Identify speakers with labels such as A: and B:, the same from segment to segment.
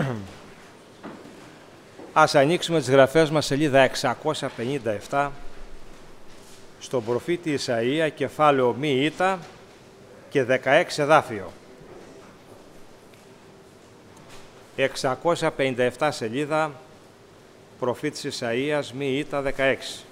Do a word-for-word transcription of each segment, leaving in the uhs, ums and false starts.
A: Ας ανοίξουμε τις γραφές μας, σελίδα εξακόσια πενήντα επτά, στον προφήτη Ισαΐα, κεφάλαιο μη ήτα και δεκαέξι εδάφιο. εξακόσια πενήντα επτά σελίδα, προφήτης Ισαΐας, μη ήτα δεκαέξι.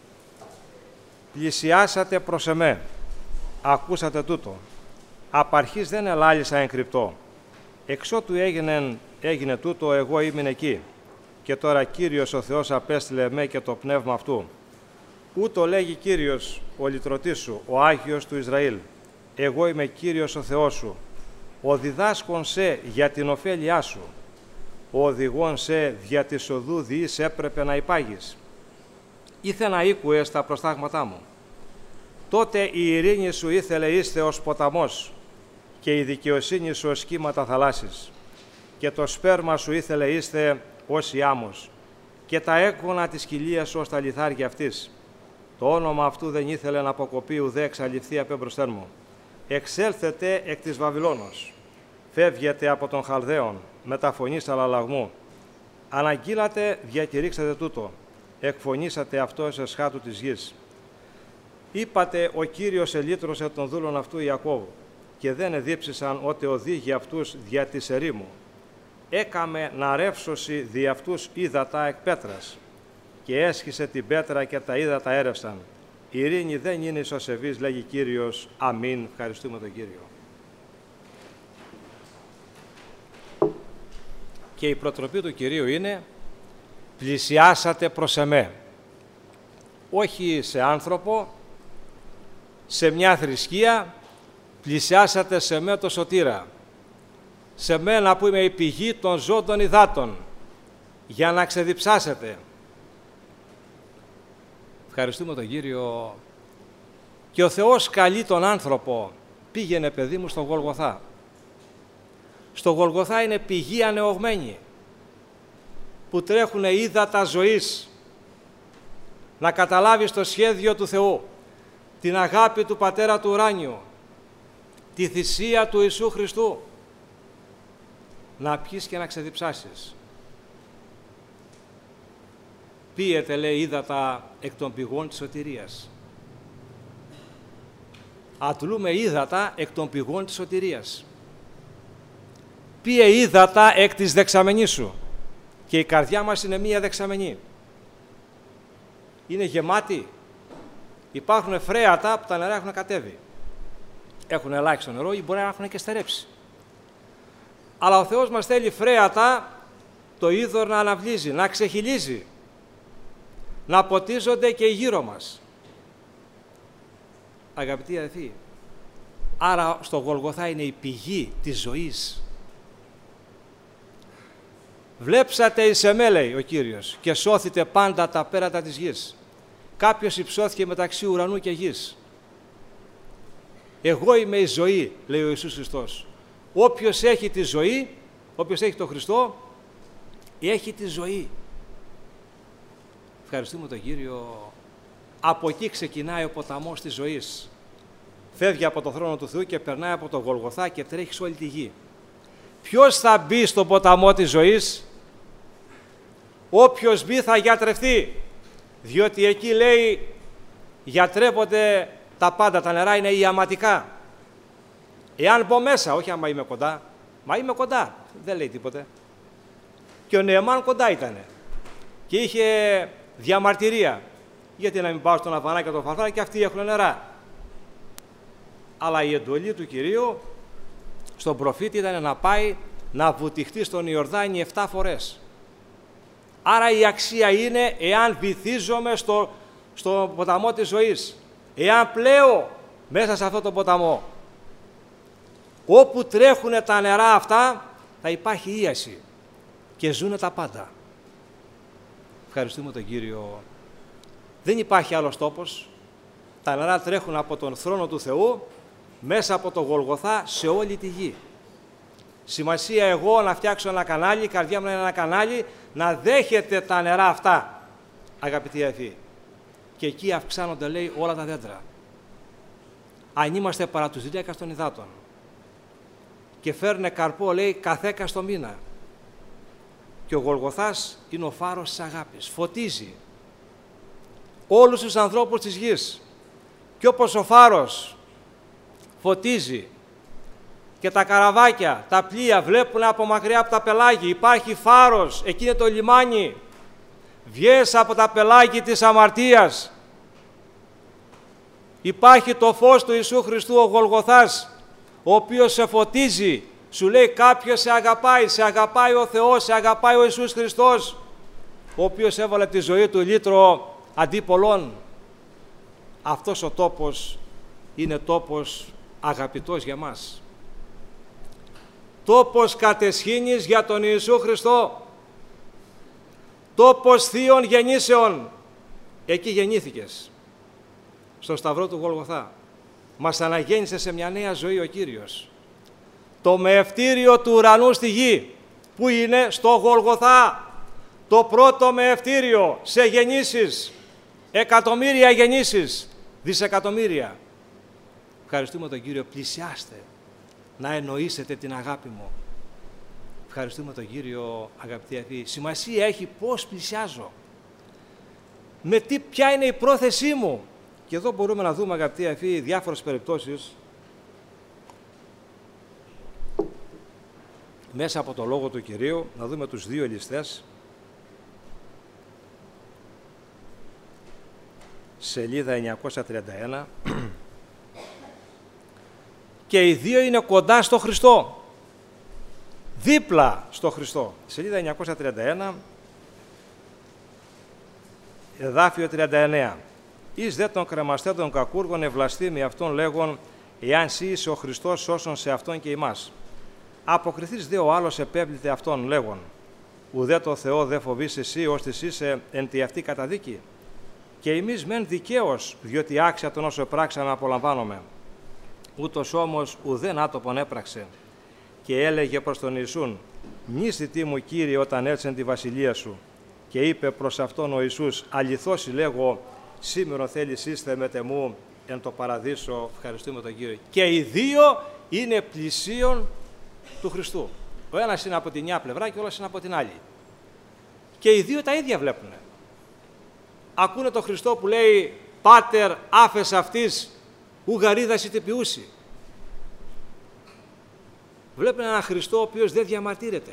A: Πλησιάσατε προς εμέ, ακούσατε τούτο. Απ' αρχής δεν ελάλησα εν κρυπτό. Εξότου έγινε, έγινε τούτο, εγώ ήμουν εκεί. Και τώρα Κύριος ο Θεός απέστειλε εμέ και το πνεύμα αυτού. Ούτω λέγει Κύριος ο λυτρωτής σου, ο Άγιος του Ισραήλ. Εγώ είμαι Κύριος ο Θεός σου, ο διδάσκων σε για την ωφέλειά σου, ο οδηγών σε δια της οδού διείς έπρεπε να υπάγεις. Ήθε να ήκουες τα προστάγματά μου. Τότε η ειρήνη σου ήθελε είστε ως ποταμός και η δικαιοσύνη σου ως κύματα θαλάσσης. Και το σπέρμα σου ήθελε είστε ως η άμμος και τα έκονα της κοιλίας σου ως τα λιθάρια αυτής. Το όνομα αυτού δεν ήθελε να αποκοπεί ουδέ εξαλειφθεί απ' εμπροσθέν μου. Εξέλθετε εκ της Βαβυλώνος. Φεύγετε από τον Χαλδαίον με τα φωνής αλλαλαγμού. Αναγγείλατε, διακηρύξατε τούτο. Εκφωνήσατε αυτό εις εσχάτου της γης. Είπατε, ο Κύριος ελύτρωσε τον δούλον αυτού Ιακώβ και δεν εδίψησαν ότι οδήγει αυτούς δια της ερήμου. Έκαμε να ρεύσωση δι' αυτούς ύδατα εκ πέτρας και έσχισε την πέτρα και τα ύδατα έρευσαν. Η ειρήνη δεν είναι ισοσεβής, λέγει Κύριος. Αμήν. Ευχαριστούμε τον Κύριο. Και η προτροπή του Κυρίου είναι πλησιάσατε προς εμέ. Όχι σε άνθρωπο, σε μια θρησκεία, πλησιάσατε σε μέ το σωτήρα. Σε μένα που είμαι η πηγή των ζώντων υδάτων, για να ξεδιψάσετε. Ευχαριστούμε τον Κύριο. Και ο Θεός καλεί τον άνθρωπο. Πήγαινε, παιδί μου, στο Γολγοθά. Στο Γολγοθά είναι πηγή ανεωγμένη, που τρέχουν ύδατα ζωής. Να καταλάβεις το σχέδιο του Θεού, την αγάπη του Πατέρα του Ουράνιου, τη θυσία του Ιησού Χριστού. Να πιείς και να ξεδιψάσεις. Πίετε, λέει, ύδατα εκ των πηγών της σωτηρίας. Αντλούμε ύδατα εκ των πηγών της σωτηρίας. Πίε ύδατα εκ της δεξαμενής σου. Και η καρδιά μας είναι μία δεξαμενή. Είναι γεμάτη. Υπάρχουν φρέατα που τα νερά έχουν κατέβει. Έχουν ελάχιστο νερό ή μπορεί να έχουν και στερέψει. Αλλά ο Θεός μας θέλει φρέατα, το είδωρ να αναβλύζει, να ξεχυλίζει, να ποτίζονται και γύρω μας. Αγαπητοί αδελφοί, άρα στο Γολγοθά είναι η πηγή της ζωής. Βλέψατε εις εμέ, λέει ο Κύριος, και σώθητε πάντα τα πέρατα της γης. Κάποιος υψώθηκε μεταξύ ουρανού και γης. Εγώ είμαι η ζωή, λέει ο Ιησούς Χριστός. Όποιος έχει τη ζωή, όποιος έχει τον Χριστό, έχει τη ζωή. Ευχαριστούμε τον Κύριο. Από εκεί ξεκινάει ο ποταμός της ζωής. Φεύγει από το θρόνο του Θεού και περνάει από το Γολγοθά και τρέχει σε όλη τη γη. Ποιος θα μπει στον ποταμό της ζωής? Όποιος μπει θα γιατρευτεί. Διότι εκεί, λέει, γιατρεύονται τα πάντα. Τα νερά είναι ιαματικά. Εάν μπω μέσα, όχι άμα είμαι κοντά, μα είμαι κοντά, δεν λέει τίποτε. Και ο Νεεμάν κοντά ήτανε και είχε διαμαρτυρία. Γιατί να μην πάω στον Αβανά και τον Φαρφάρα, και αυτοί έχουν νερά. Αλλά η εντολή του Κυρίου στον προφήτη ήταν να πάει να βουτυχτεί στον Ιορδάνη εφτά φορές. Άρα η αξία είναι εάν βυθίζομαι στο, στο ποταμό της ζωής, εάν πλέω μέσα σε αυτό το ποταμό. Όπου τρέχουν τα νερά αυτά θα υπάρχει ίαση και ζουνε τα πάντα. Ευχαριστούμε τον Κύριο. Δεν υπάρχει άλλος τόπος. Τα νερά τρέχουν από τον θρόνο του Θεού μέσα από το Γολγοθά σε όλη τη γη. Σημασία εγώ να φτιάξω ένα κανάλι, η καρδιά μου να είναι ένα κανάλι, να δέχεται τα νερά αυτά, αγαπητοί αδελφοί. Και εκεί αυξάνονται, λέει, όλα τα δέντρα. Αν είμαστε παρά τους δέκα των υδάτων και φέρνε καρπό, λέει, καθέκα στο μήνα. Και ο Γολγοθάς είναι ο φάρος της αγάπης. Φωτίζει όλους τους ανθρώπους της γης. Και όπως ο φάρος φωτίζει και τα καραβάκια, τα πλοία βλέπουν από μακριά από τα πελάγη, υπάρχει φάρος, εκεί είναι το λιμάνι. Βγες από τα πελάγη της αμαρτίας. Υπάρχει το φως του Ιησού Χριστού, ο Γολγοθάς, ο οποίος σε φωτίζει. Σου λέει κάποιος σε αγαπάει, σε αγαπάει ο Θεός, σε αγαπάει ο Ιησούς Χριστός, ο οποίος έβαλε τη ζωή του λύτρο αντί πολλών. Αυτός ο τόπος είναι τόπος αγαπητός για μας. Τόπος κατεσχήνης για τον Ιησού Χριστό. Τόπος θείων γεννήσεων. Εκεί γεννήθηκες, στο σταυρό του Γολγοθά. Μας αναγέννησε σε μια νέα ζωή ο Κύριος. Το μεευτήριο του ουρανού στη γη, που είναι στο Γολγοθά. Το πρώτο μεευτήριο σε γεννήσεις, εκατομμύρια γεννήσεις, δισεκατομμύρια. Ευχαριστούμε τον Κύριο, πλησιάστε να εννοήσετε την αγάπη μου. Ευχαριστούμε τον Κύριο, αγαπητοί αδελφοί. Σημασία έχει πώς πλησιάζω. Με τι, ποια είναι η πρόθεσή μου. Και εδώ μπορούμε να δούμε, αγαπητοί αδελφοί, διάφορες περιπτώσεις μέσα από το Λόγο του Κυρίου. Να δούμε τους δύο ληστές. Σελίδα εννιακόσια τριάντα ένα. Και οι δύο είναι κοντά στο Χριστό. Δίπλα στο Χριστό. Σελίδα εννιακόσια τριάντα ένα, εδάφιο τριάντα εννέα. Εις δε των κρεμαστέντων κακούργων ευλαστήμοι αυτών λέγον, εάν σύ είσαι ο Χριστός σώσον σε αυτόν και ημάς. Αποκριθείς δε ο άλλος επέβλητε αυτόν λέγον, ουδέ το Θεό δε φοβείς εσύ, ώστις είσαι εν τη αυτή καταδίκη. Και εμείς μεν δικαίως, διότι άξια τον όσο πράξαμε απολαμβάνομαι. Ούτως όμως ουδέν άτοπον έπραξε. Και έλεγε προς τον Ιησούν, μνήσθητη μου Κύριε όταν έλθεν τη βασιλεία σου. Και είπε προς αυτόν ο Ιησούς, αληθώς λέγω, σήμερα θέλεις είστε με τεμού εν το παραδείσο. Ευχαριστούμε τον Κύριο. Και οι δύο είναι πλησίον του Χριστού. Ο ένας είναι από τη μια πλευρά και ο άλλος είναι από την άλλη. Και οι δύο τα ίδια βλέπουν. Ακούνε τον Χριστό που λέει, Πάτερ άφες αυτής, ου γαρίδας τυπιούσι. Βλέπουν έναν Χριστό ο οποίος δεν διαμαρτύρεται.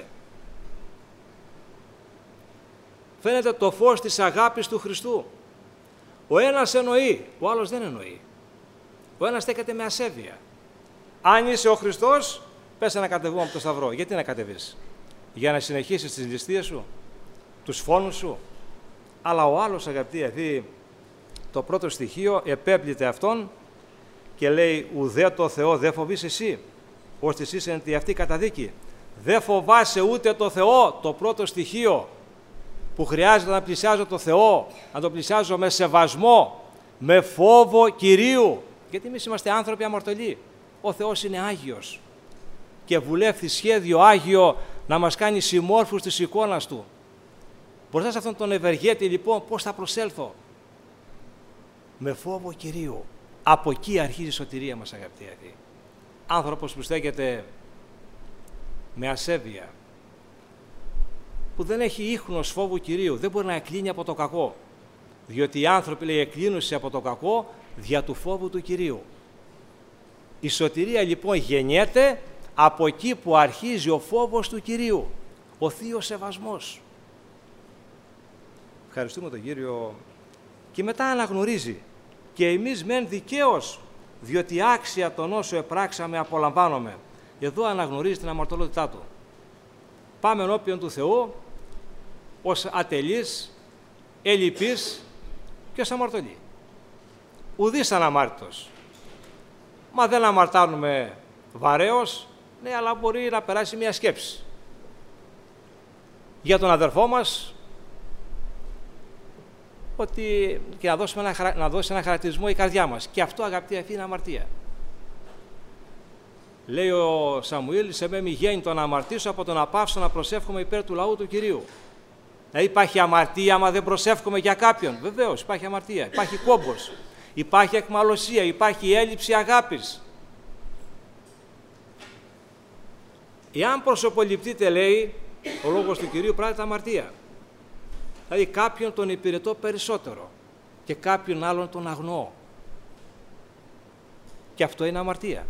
A: Φαίνεται το φως της αγάπης του Χριστού. Ο ένας εννοεί, ο άλλος δεν εννοεί. Ο ένας στέκεται με ασέβεια. Αν είσαι ο Χριστός, πες να κατεβούμε από το σταυρό. Γιατί να κατεβείς? Για να συνεχίσεις τις ληστείες σου, τους φόνους σου. Αλλά ο άλλος, αγαπητοί αδελφοί, το πρώτο στοιχείο επέπλητε αυτόν και λέει, ουδέ το Θεό δεν φοβείς εσύ, ώστε εσύ είσαι εν αυτή καταδίκη. Δεν φοβάσαι ούτε το Θεό, το πρώτο στοιχείο που χρειάζεται να πλησιάζω το Θεό, να το πλησιάζω με σεβασμό, με φόβο Κυρίου. Γιατί εμείς είμαστε άνθρωποι αμαρτωλοί. Ο Θεός είναι Άγιος και βουλεύει σχέδιο Άγιο να μας κάνει συμμόρφους της εικόνας Του. Μπροστά σε αυτόν τον ευεργέτη, λοιπόν, πώς θα προσέλθω? Με φόβο Κυρίου. Από εκεί αρχίζει η σωτηρία μας, αγαπητοί αδελφοί. Άνθρωπος που στέκεται με ασέβεια, που δεν έχει ίχνος φόβου Κυρίου, δεν μπορεί να εκκλίνει από το κακό. Διότι οι άνθρωποι, λέει, εκκλίνουσι από το κακό δια του φόβου του Κυρίου. Η σωτηρία, λοιπόν, γεννιέται από εκεί που αρχίζει ο φόβος του Κυρίου, ο θείος σεβασμός. Ευχαριστούμε τον Κύριο. Και μετά αναγνωρίζει, και εμείς μεν δικαίως, διότι άξια τον όσο επράξαμε απολαμβάνομαι. Εδώ αναγνωρίζει την αμαρτωλότητά του. Πάμε ενώπιον του Θεού ως ατελείς, ελλειπείς και ως αμαρτωλοί. Ουδής αναμάρτητος. Μα δεν αμαρτάνουμε βαρέως, ναι, αλλά μπορεί να περάσει μια σκέψη για τον αδερφό μας, ότι και να, δώσουμε ένα, να δώσει ένα χαρακτηρισμό η καρδιά μας. Και αυτό, αγαπητοί αδελφοί, είναι αμαρτία. Λέει ο Σαμουήλ, σε με μη γέννη το να αμαρτήσω από το να πάψω να προσεύχομαι υπέρ του λαού του Κυρίου. Δηλαδή υπάρχει αμαρτία άμα δεν προσεύχομαι για κάποιον? Βεβαίως υπάρχει αμαρτία, υπάρχει κόμπος, υπάρχει εκμαλωσία, υπάρχει έλλειψη αγάπης. Εάν προσωποληπτείτε, λέει, ο λόγος του Κυρίου πράττει αμαρτία. Δηλαδή κάποιον τον υπηρετώ περισσότερο και κάποιον άλλον τον αγνοώ. Και αυτό είναι αμαρτία.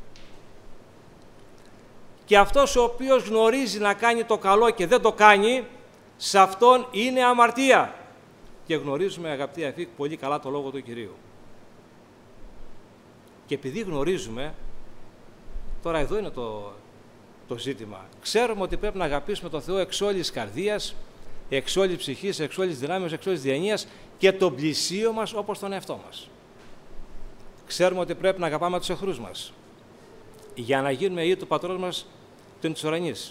A: Και αυτός ο οποίος γνωρίζει να κάνει το καλό και δεν το κάνει, σε αυτόν είναι αμαρτία. Και γνωρίζουμε, αγαπητοί αδελφοί, πολύ καλά το λόγο του Κυρίου. Και επειδή γνωρίζουμε, τώρα εδώ είναι το, το ζήτημα. Ξέρουμε ότι πρέπει να αγαπήσουμε τον Θεό εξ όλης καρδίας, εξ όλης ψυχής, εξ όλης δυνάμεως, εξ όλης διανοίας και τον πλησίο μας όπως τον εαυτό μας. Ξέρουμε ότι πρέπει να αγαπάμε τους εχθρούς μας για να γίνουμε ιοί του Πατρός μας του της ουρανής.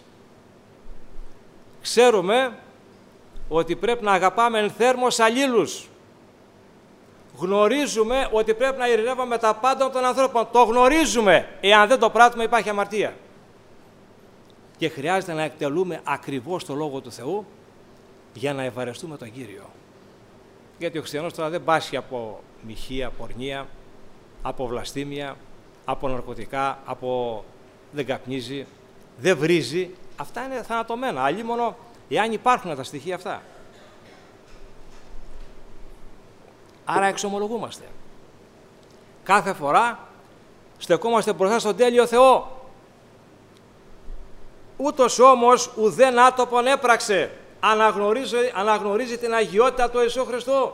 A: Ξέρουμε ότι πρέπει να αγαπάμε εν θέρμος αλλήλους. Γνωρίζουμε ότι πρέπει να ειρηνεύουμε τα πάντα των ανθρώπων. Το γνωρίζουμε. Εάν δεν το πράττουμε υπάρχει αμαρτία. Και χρειάζεται να εκτελούμε ακριβώς το Λόγο του Θεού για να ευαρεστούμε τον Κύριο. Γιατί ο χριστιανός τώρα δεν πάσχει από μοιχεία, πορνεία, από βλαστήμια, από ναρκωτικά, από δεν καπνίζει, δεν βρίζει. Αυτά είναι θανατωμένα. Αλλήμωνο εάν υπάρχουν τα στοιχεία αυτά. Άρα εξομολογούμαστε. Κάθε φορά στεκόμαστε μπροστά στον τέλειο Θεό. Ούτως όμως ουδέν άτοπον έπραξε. Αναγνωρίζει, αναγνωρίζει την αγιότητα του Ιησού Χριστού.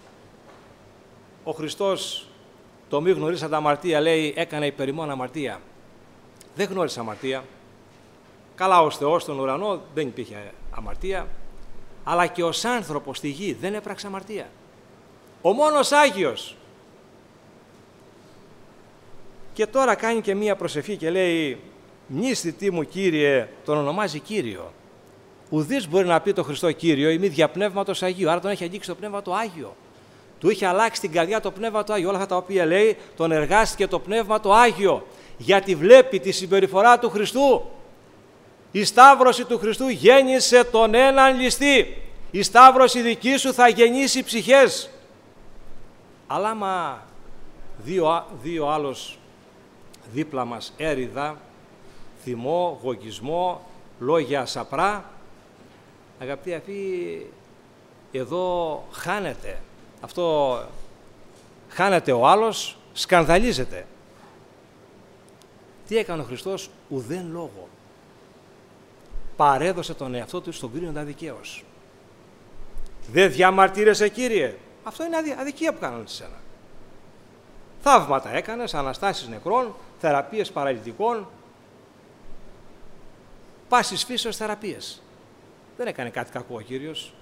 A: Ο Χριστός το μη γνωρίσατε αμαρτία, λέει, έκανε υπερημών αμαρτία. Δεν γνώρισε αμαρτία. Καλά, ως Θεός στον ουρανό δεν υπήρχε αμαρτία, αλλά και ως άνθρωπος στη γη δεν έπραξε αμαρτία. Ο μόνος Άγιος. Και τώρα κάνει και μία προσευχή και λέει, μνήσθητή μου Κύριε, τον ονομάζει Κύριο. Ουδής μπορεί να πει το Χριστό Κύριο ή μη δια Πνεύματος Αγίου, άρα τον έχει αγγίξει το Πνεύμα το Άγιο. Του είχε αλλάξει την καρδιά το Πνεύμα το Άγιο. Όλα αυτά τα οποία λέει, τον εργάστηκε το Πνεύμα το Άγιο, γιατί βλέπει τη συμπεριφορά του Χριστού. Η Σταύρωση του Χριστού γέννησε τον έναν ληστή. Η Σταύρωση δική σου θα γεννήσει ψυχές. Αλλά άμα δύο, δύο άλλος δίπλα μας έριδα, θυμό, γογισμό, λόγια σαπρά, αγαπητοί αυτοί, εδώ χάνεται. Αυτό χάνεται ο άλλος, σκανδαλίζεται. Τι έκανε ο Χριστός? Ουδέν λόγο. Παρέδωσε τον εαυτό του στον κρίνοντα δικαίως. Δεν διαμαρτύρεσαι, Κύριε. Αυτό είναι αδικία που κάνανε σε σένα. Θαύματα έκανες, αναστάσεις νεκρών, θεραπείες παραλυτικών, πάσης φύσεως θεραπείες. Δεν έκανε κάτι κακό ο Κύριος.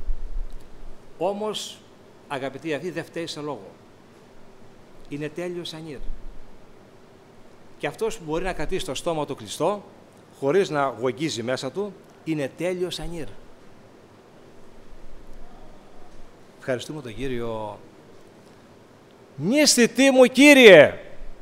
A: Όμως, αγαπητοί, αυτή δεν φταίει σε λόγο. Είναι τέλειος ανήρ. Και αυτός που μπορεί να κρατήσει το στόμα του κλειστό, χωρίς να γογγίζει μέσα του, είναι τέλειος ανήρ. Ευχαριστούμε τον Κύριο. Μνήσθητή μου Κύριε,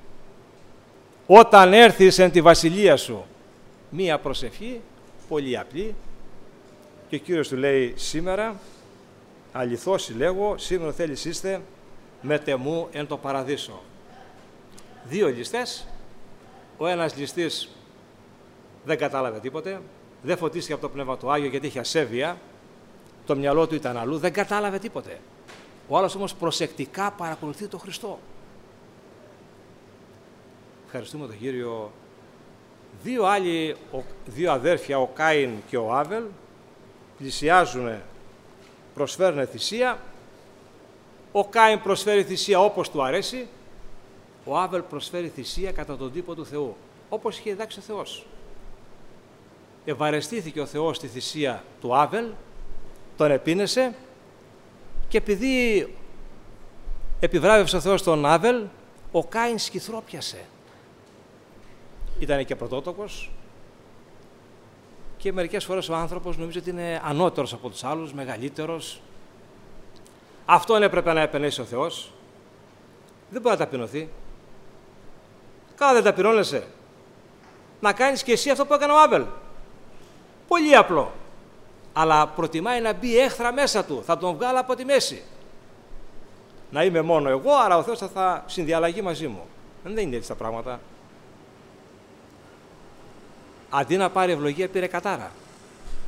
A: όταν έρθεις εν τη βασιλεία σου. Μία προσευχή, πολύ απλή, και ο Κύριος του λέει σήμερα, αληθώς λέγω, σήμερα θέλεις είστε μετεμού εν το παραδείσο. Δύο ληστές, ο ένας ληστής δεν κατάλαβε τίποτε, δεν φωτίστηκε από το Πνεύμα του Άγιο γιατί είχε ασέβεια, το μυαλό του ήταν αλλού, δεν κατάλαβε τίποτε. Ο άλλος όμως προσεκτικά παρακολουθεί τον Χριστό. Ευχαριστούμε τον Κύριο. Δύο άλλοι, δύο αδέρφια, ο Κάιν και ο Άβελ, πλησιάζουν, προσφέρουν θυσία. Ο Κάιν προσφέρει θυσία όπως του αρέσει, ο Άβελ προσφέρει θυσία κατά τον τύπο του Θεού, όπως είχε διδάξει ο Θεός. Ευαρεστήθηκε ο Θεός στη θυσία του Άβελ, τον επίνεσε και επειδή επιβράβευσε ο Θεός τον Άβελ, ο Κάιν σκυθρόπιασε. Ήταν και πρωτότοκος και μερικές φορές ο άνθρωπος νομίζει ότι είναι ανώτερος από τους άλλους, μεγαλύτερος. Αυτόν έπρεπε να επενέσει ο Θεός. Δεν μπορεί να ταπεινωθεί. Καλά δεν ταπεινώνεσαι. Να κάνεις και εσύ αυτό που έκανε ο Άβελ. Πολύ απλό. Αλλά προτιμάει να μπει έχθρα μέσα του. Θα τον βγάλω από τη μέση. Να είμαι μόνο εγώ, άρα ο Θεός θα, θα συνδιαλλαγεί μαζί μου. Δεν είναι έτσι τα πράγματα. Αντί να πάρει ευλογία, πήρε κατάρα.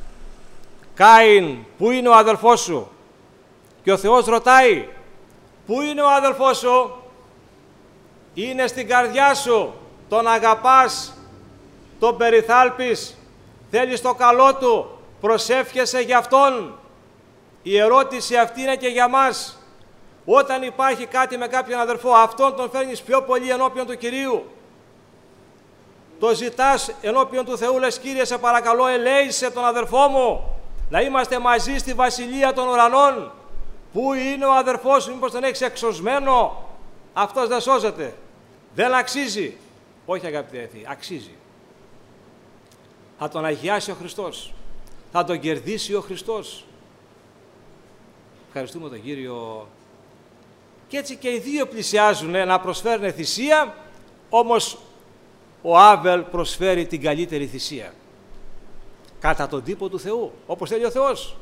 A: Κάιν, πού είναι ο αδελφός σου? Και ο Θεός ρωτάει, πού είναι ο αδελφός σου? Είναι στην καρδιά σου, τον αγαπάς, τον περιθάλπεις, θέλεις το καλό του, προσεύχεσαι για αυτόν. Η ερώτηση αυτή είναι και για μας. Όταν υπάρχει κάτι με κάποιον αδελφό, αυτόν τον φέρνεις πιο πολύ ενώπιον του Κυρίου. Το ζητάς ενώπιον του Θεού, λες, Κύριε, σε παρακαλώ, ελέησε τον αδελφό μου, να είμαστε μαζί στη Βασιλεία των Ουρανών. Πού είναι ο αδελφός σου? Μήπως τον έχεις εξωσμένο? Αυτός δεν σώζεται. Δεν αξίζει. Όχι, αγαπητοί αδελφοί, αξίζει. Θα τον αγιάσει ο Χριστός. Θα τον κερδίσει ο Χριστός. Ευχαριστούμε τον Κύριο. Και έτσι και οι δύο πλησιάζουν να προσφέρουν θυσία, όμως ο Άβελ προσφέρει την καλύτερη θυσία. Κατά τον τύπο του Θεού, όπως θέλει ο Θεός.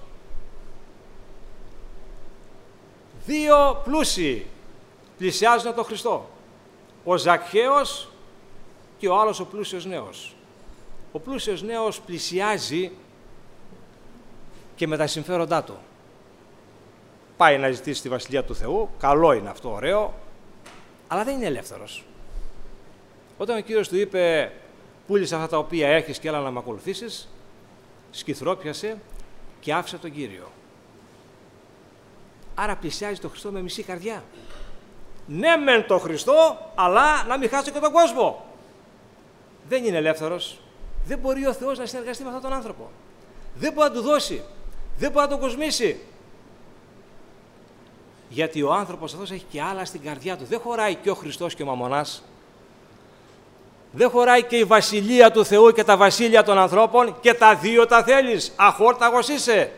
A: Δύο πλούσιοι πλησιάζουν τον Χριστό. Ο Ζακχαίος και ο άλλος ο πλούσιος νέος. Ο πλούσιος νέος πλησιάζει και με τα συμφέροντά του. Πάει να ζητήσει τη Βασιλεία του Θεού, καλό είναι αυτό, ωραίο, αλλά δεν είναι ελεύθερος. Όταν ο Κύριος του είπε, πούλησε αυτά τα οποία έχεις και έλα να με ακολουθήσεις, σκυθρόπιασε και άφησε τον Κύριο. Άρα πλησιάζει τον Χριστό με μισή καρδιά. Ναι μεν τον Χριστό, αλλά να μην χάσω και τον κόσμο. Δεν είναι ελεύθερος. Δεν μπορεί ο Θεός να συνεργαστεί με αυτόν τον άνθρωπο. Δεν μπορεί να του δώσει. Δεν μπορεί να τον κοσμήσει. Γιατί ο άνθρωπος αυτός έχει και άλλα στην καρδιά του. Δεν χωράει και ο Χριστός και ο Μαμωνάς. Δεν χωράει και η Βασιλεία του Θεού και τα βασίλεια των ανθρώπων, και τα δύο τα θέλεις. Αχόρταγος είσαι.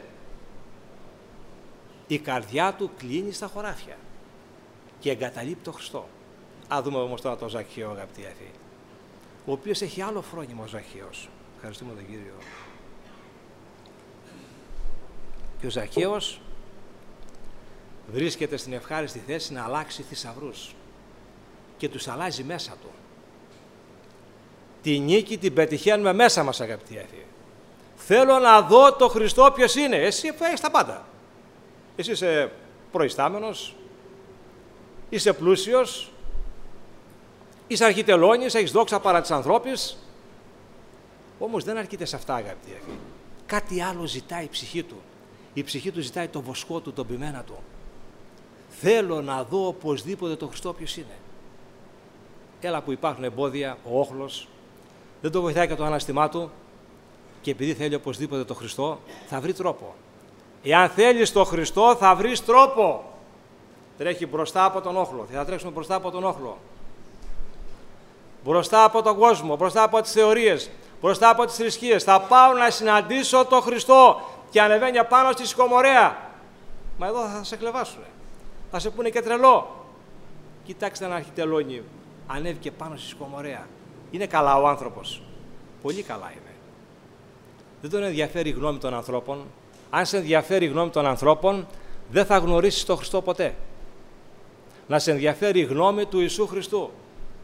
A: Η καρδιά του κλείνει στα χωράφια και εγκαταλείπει τον Χριστό. Α, δούμε όμως τώρα τον Ζακχαίο, αγαπητοί αδελφοί, ο οποίος έχει άλλο φρόνιμο ο Ζακχαίος. Ευχαριστούμε τον Κύριο. Και ο Ζακχαίος βρίσκεται στην ευχάριστη θέση να αλλάξει θησαυρούς και τους αλλάζει μέσα του. Τη νίκη την πετυχαίνουμε μέσα μας, αγαπητοί αδελφοί. Θέλω να δω το Χριστό ποιος είναι. Εσύ έχεις τα πάντα. Εσύ είσαι προϊστάμενος, είσαι πλούσιος, είσαι αρχιτελώνης, έχεις δόξα παρά της ανθρώπης. Όμως δεν αρκείται σε αυτά, αγαπητοί αδελφοί. Κάτι άλλο ζητάει η ψυχή του. Η ψυχή του ζητάει το βοσκό του, τον ποιμένα του. Θέλω να δω οπωσδήποτε το Χριστό ποιος είναι. Έλα που υπάρχουν εμπόδια, ο όχλος, δεν το βοηθάει και το ανάστημά του, και επειδή θέλει οπωσδήποτε το Χριστό, θα βρει τρόπο. Εάν θέλεις το Χριστό, θα βρεις τρόπο. Τρέχει μπροστά από τον όχλο. Θα τρέξουμε μπροστά από τον όχλο. Μπροστά από τον κόσμο, μπροστά από τις θεωρίες, μπροστά από τις θρησκείες. Θα πάω να συναντήσω τον Χριστό, και ανεβαίνει πάνω στη συκομορέα. Μα εδώ θα σε κλεβάσουνε. Θα σε πούνε και τρελό. Κοιτάξτε ένα αρχιτελώνι. Ανέβηκε πάνω στη συκομορέα. Είναι καλά ο άνθρωπος. Πολύ καλά είναι. Δεν τον ενδιαφέρει η γνώμη των ανθρώπων. Αν σε ενδιαφέρει η γνώμη των ανθρώπων, δεν θα γνωρίσεις τον Χριστό ποτέ. Να σε ενδιαφέρει η γνώμη του Ιησού Χριστού.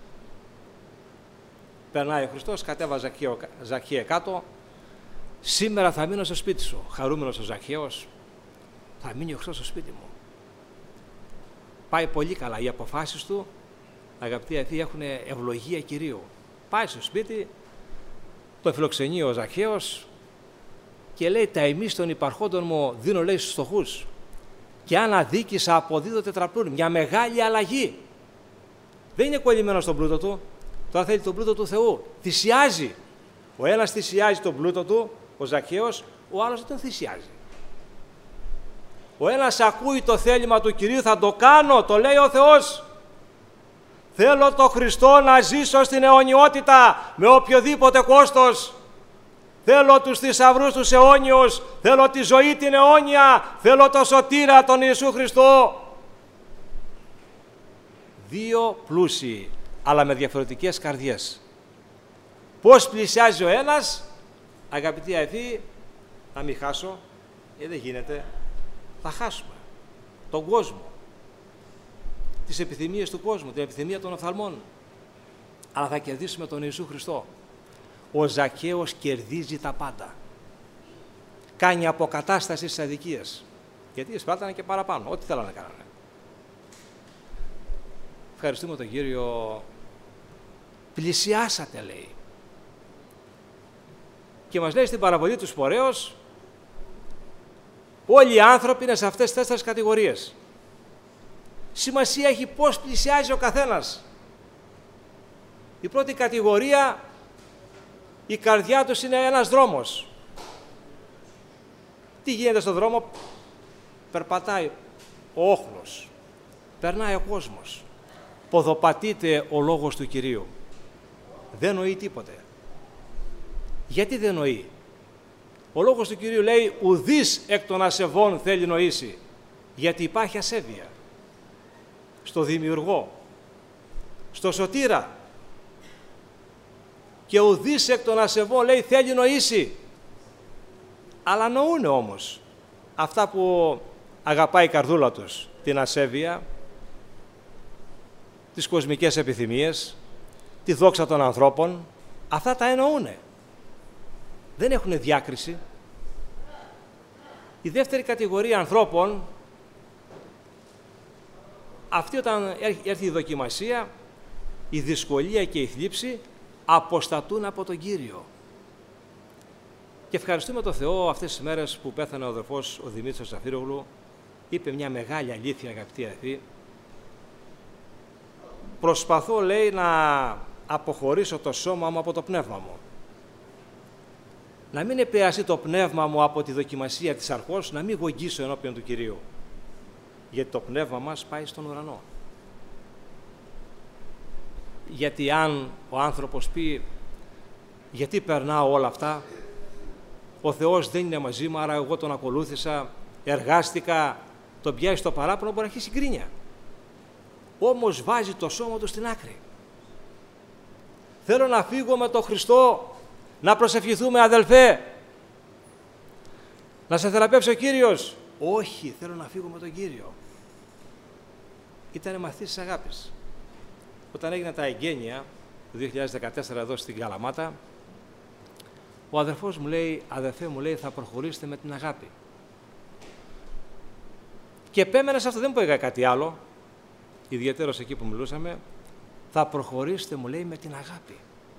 A: Περνάει ο Χριστός, κατέβα Ζακχαίε κάτω. Σήμερα θα μείνω στο σπίτι σου. Χαρούμενος ο Ζακχαίος. Θα μείνει ο Χριστός στο σπίτι μου. Πάει πολύ καλά. Οι αποφάσεις του, αγαπητοί αδελφοί, έχουν ευλογία Κυρίου. Πάει στο σπίτι, το φιλοξενεί ο Ζακχαίος και λέει, τα εμείς των υπαρχόντων μου δίνω, λέει, στους φτωχούς, και αν αδίκησα αποδίδω τετραπλούν. Μια μεγάλη αλλαγή. Δεν είναι κολλημένο στον πλούτο του. Τώρα θέλει τον πλούτο του Θεού. Θυσιάζει. Ο ένας θυσιάζει τον πλούτο του, ο Ζακχαίος, ο άλλος δεν τον θυσιάζει. Ο ένας ακούει το θέλημα του Κυρίου, θα το κάνω, το λέει ο Θεός. Θέλω το Χριστό να ζήσω στην αιωνιότητα με οποιοδήποτε κόστος. Θέλω τους θησαυρούς τους αιώνιους, θέλω τη ζωή την αιώνια, θέλω το σωτήρα τον Ιησού Χριστό. Δύο πλούσιοι, αλλά με διαφορετικές καρδιές. Πώς πλησιάζει ο ένας, αγαπητοί αδελφοί, να μην χάσω, ε, δεν γίνεται, θα χάσουμε τον κόσμο, τις επιθυμίες του κόσμου, την επιθυμία των οφθαλμών, αλλά θα κερδίσουμε τον Ιησού Χριστό. Ο Ζακχαίος κερδίζει τα πάντα. κάνει αποκατάσταση στις αδικίες. Γιατί εισπράττανε και παραπάνω, ό,τι θέλανε κάνανε. Ευχαριστούμε τον Κύριο. Πλησιάσατε, λέει. Και μας λέει στην παραβολή του Σπορέως, όλοι οι άνθρωποι είναι σε αυτές τις τέσσερις κατηγορίες. Σημασία έχει πώς πλησιάζει ο καθένας. Η πρώτη κατηγορία, η καρδιά τους είναι ένας δρόμος. Τι γίνεται στον δρόμο? Περπατάει ο όχλος, περνάει ο κόσμος, ποδοπατείται ο λόγος του Κυρίου. Δεν νοεί τίποτε. Γιατί δεν νοεί? Ο λόγος του Κυρίου λέει ουδής εκ των ασεβών θέλει νοήσει, γιατί υπάρχει ασέβεια στο Δημιουργό, στο Σωτήρα, και ουδής εκ των ασεβών, λέει, θέλει νοήσει. Αλλά νοούνε όμως αυτά που αγαπάει η καρδούλα τους, την ασέβεια, τις κοσμικές επιθυμίες, τη δόξα των ανθρώπων, αυτά τα εννοούνε. Δεν έχουν διάκριση. Η δεύτερη κατηγορία ανθρώπων, αυτή όταν έρθει η δοκιμασία, η δυσκολία και η θλίψη, αποστατούν από τον Κύριο. Και ευχαριστούμε τον Θεό, αυτές τις μέρες που πέθανε ο αδερφός ο Δημήτρης Ζαφύρογλου, είπε μια μεγάλη αλήθεια, αγαπητοί αδελφοί. Προσπαθώ, λέει, να αποχωρήσω το σώμα μου από το πνεύμα μου. Να μην επηρεαστεί το πνεύμα μου από τη δοκιμασία της αρχός, να μην γογγίσω ενώπιον του Κυρίου. Γιατί το πνεύμα μας πάει στον ουρανό. Γιατί αν ο άνθρωπος πει γιατί περνάω όλα αυτά, ο Θεός δεν είναι μαζί μου, άρα εγώ τον ακολούθησα, εργάστηκα, τον πιάσει στο παράπονο, μπορεί να έχει συγκρίνια. Όμως βάζει το σώμα του στην άκρη. Θέλω να φύγω με τον Χριστό, να προσευχηθούμε, αδελφέ. Να σε θεραπεύσει ο Κύριος. Όχι, θέλω να φύγω με τον Κύριο. Ήτανε μαθητής της αγάπης. Όταν έγιναν τα εγγένεια το δύο χιλιάδες δεκατέσσερα εδώ στην Καλαμάτα, ο αδερφός μου λέει, αδερφέ μου, λέει, θα προχωρήσετε με την αγάπη. Και επέμενα σε αυτό, δεν μου έλεγα κάτι άλλο, ιδιαίτερος εκεί που μιλούσαμε, θα προχωρήσετε, μου λέει, με την αγάπη.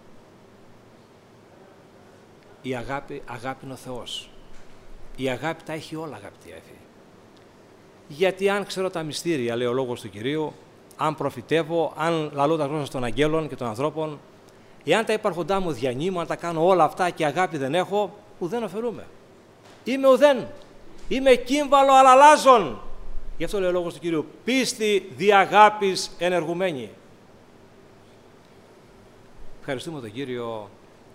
A: Η αγάπη, αγάπη είναι ο Θεός. Η αγάπη τα έχει όλα, αγαπητοί αδελφοί. Γιατί αν ξέρω τα μυστήρια, λέει ο λόγος του Κυρίου, αν προφητεύω, αν λαλώ τα γλώσσα των αγγέλων και των ανθρώπων, εάν τα υπάρχοντά μου διανύμω, αν τα κάνω όλα αυτά και αγάπη δεν έχω, ουδέν ωφελούμε. Είμαι ουδέν. Είμαι κύμβαλο αλλάζων. Γι' αυτό λέει ο λόγος του Κυρίου, πίστη δι' αγάπης ενεργουμένη. Ευχαριστούμε τον Κύριο.